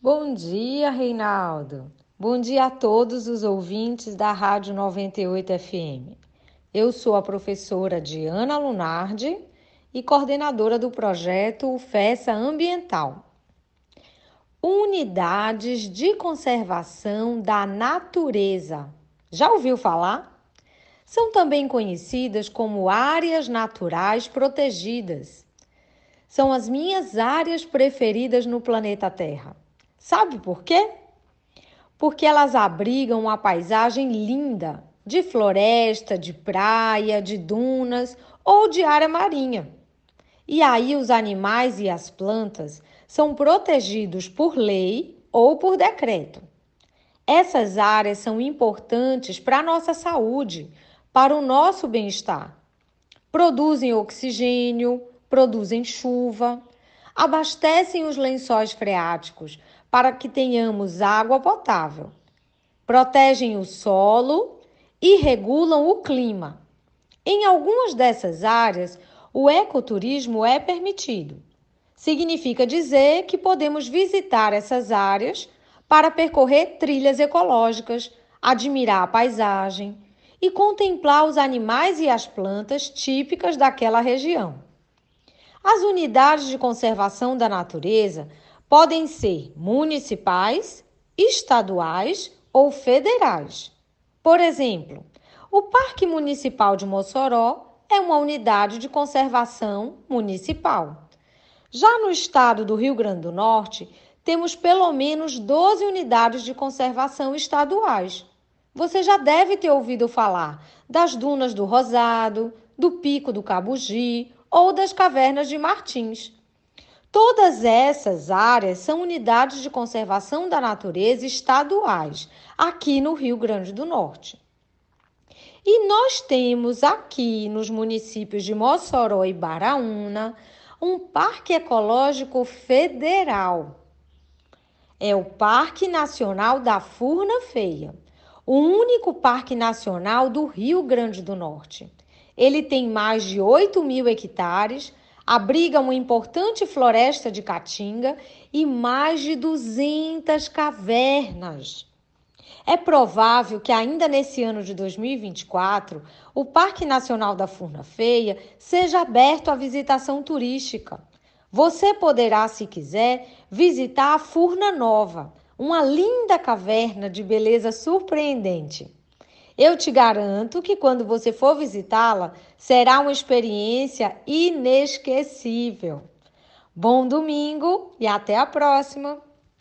Bom dia, Reinaldo. Bom dia a todos os ouvintes da Rádio 98 FM. Eu sou a professora Diana Lunardi e coordenadora do projeto UFESA Ambiental. Unidades de Conservação da Natureza. Já ouviu falar? São também conhecidas como áreas naturais protegidas. São as minhas áreas preferidas no planeta Terra. Sabe por quê? Porque elas abrigam uma paisagem linda de floresta, de praia, de dunas ou de área marinha. E aí os animais e as plantas são protegidos por lei ou por decreto. Essas áreas são importantes para a nossa saúde, para o nosso bem-estar. Produzem oxigênio, produzem chuva, abastecem os lençóis freáticos para que tenhamos água potável, protegem o solo e regulam o clima. Em algumas dessas áreas, o ecoturismo é permitido. Significa dizer que podemos visitar essas áreas para percorrer trilhas ecológicas, admirar a paisagem e contemplar os animais e as plantas típicas daquela região. As unidades de conservação da natureza podem ser municipais, estaduais ou federais. Por exemplo, o Parque Municipal de Mossoró é uma unidade de conservação municipal. Já no estado do Rio Grande do Norte, temos pelo menos 12 unidades de conservação estaduais. Você já deve ter ouvido falar das Dunas do Rosado, do Pico do Cabugi ou das Cavernas de Martins. Todas essas áreas são unidades de conservação da natureza estaduais, aqui no Rio Grande do Norte. E nós temos aqui nos municípios de Mossoró e Baraúna um parque ecológico federal. É o Parque Nacional da Furna Feia, o único parque nacional do Rio Grande do Norte. Ele tem mais de 8.000 hectares, abriga uma importante floresta de caatinga e mais de 200 cavernas. É provável que ainda nesse ano de 2024, o Parque Nacional da Furna Feia seja aberto à visitação turística. Você poderá, se quiser, visitar a Furna Nova, uma linda caverna de beleza surpreendente. Eu te garanto que quando você for visitá-la, será uma experiência inesquecível. Bom domingo e até a próxima!